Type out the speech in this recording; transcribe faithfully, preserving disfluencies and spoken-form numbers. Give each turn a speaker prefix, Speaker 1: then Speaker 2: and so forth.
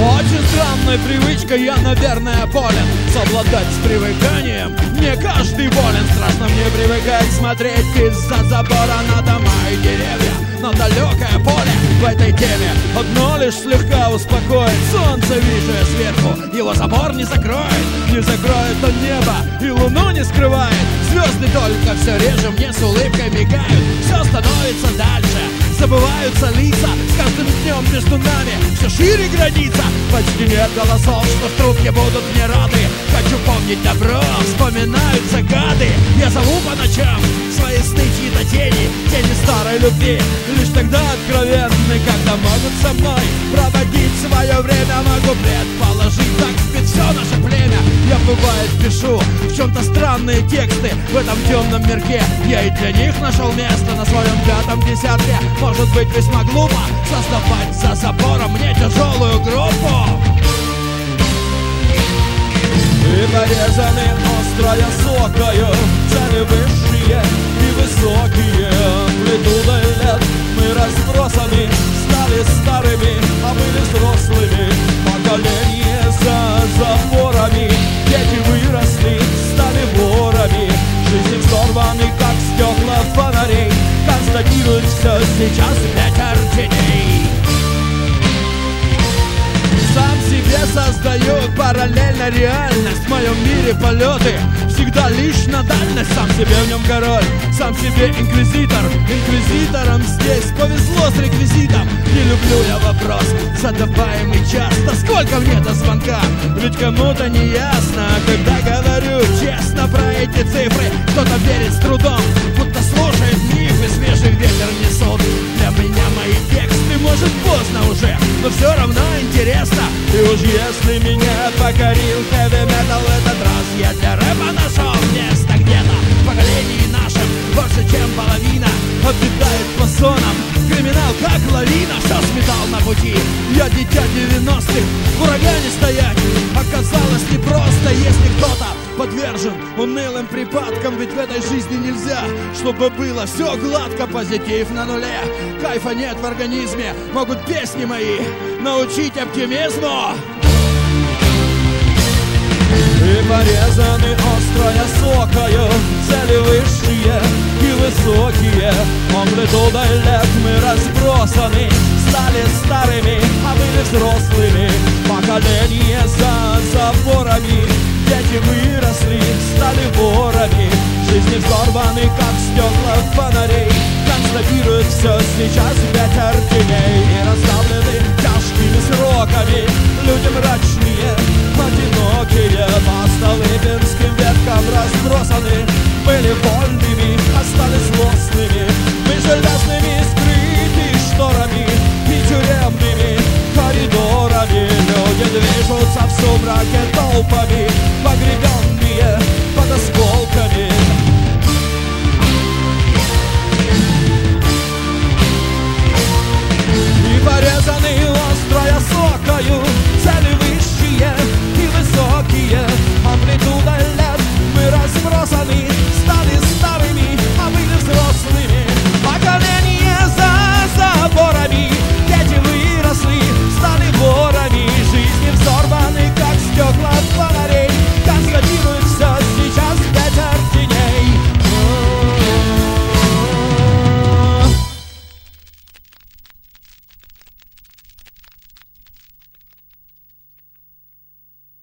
Speaker 1: Очень странной привычкой я, наверное, болен. Совладать с привыканием не каждый волен. Страшно мне привыкать смотреть из-за забора на дома и деревья, на далекое поле. В этой теме одно лишь слегка успокоит. Солнце, вижу я сверху, его забор не закроет. Не закроет он небо и луну не скрывает. Звезды только все реже мне с улыбкой мигают. Все становится дальше, забываются лица. С каждым днем между нами все шире граница. Почти нет голосов, что в трубке будут мне рады. Хочу помнить добро, вспоминаются гады. Я зову по ночам свои сны чьи-то тени, тени старой любви. Лишь тогда откровенны, когда могут со мной проводить свое время. Могу предположить, так спит все наше племя. Я бывает пишу в чем-то странные тексты в этом темном мирке. Я и для них нашел место на своем пятом десятке. Может быть, весьма глупо создавать за забором мне тяжелую группу. И порезаны острой осокою цели высшие и высокие. Амплитудой лет мы разбросаны, стали старыми, а были взрослыми. Поколение за заборами, дети выросли, стали ворами. Жизнь взорваны, как стекла фонарей. Констатирует все сейчас ветер теней. Сам себе создаю параллельно реальность. В моем мире полеты всегда лишь на дальность. Сам себе в нем король, сам себе инквизитор. Инквизиторам здесь повезло с реквизитом. Не люблю я вопрос, задаваемый часто: сколько мне до звонка? Ведь кому-то не ясно, когда говорю честно про эти цифры. Кто-то верит с трудом, будто слушает мифы, свежий ветер несут. Для меня мои тексты, может, поздно уже, но все равно интересно. И уж если меня покорил хэви-метал этот раз, я для рэпа нашел место где-то. В поколении нашем больше, чем половина обитает по сонам. Криминал как лавина, все сметал на пути. Я дитя девяностых, в урагане стоять оказалось непросто. Если кто-то подвержен унылым припадкам, ведь в этой жизни нельзя, чтобы было все гладко. Позитив на нуле, кайфа нет в организме. Могут песни мои научить оптимизму. И порезаны острой осокою цели высшие и высокие. Амплитудой лет мы разбросаны, стали старыми, а были взрослыми. Поколение за заборами, дети выросли, стали ворами. Жизни взорваны, как стекла фонарей. Констатирует все сейчас ветер теней. И расставлены тяжкими сроками люди мрачные, одинокие. По столыпинским веткам разбросаны, были вольными, остались злостными. Мы железными скрыты шторами и тюремными коридорами. Люди движутся в сумраке толпами, погребен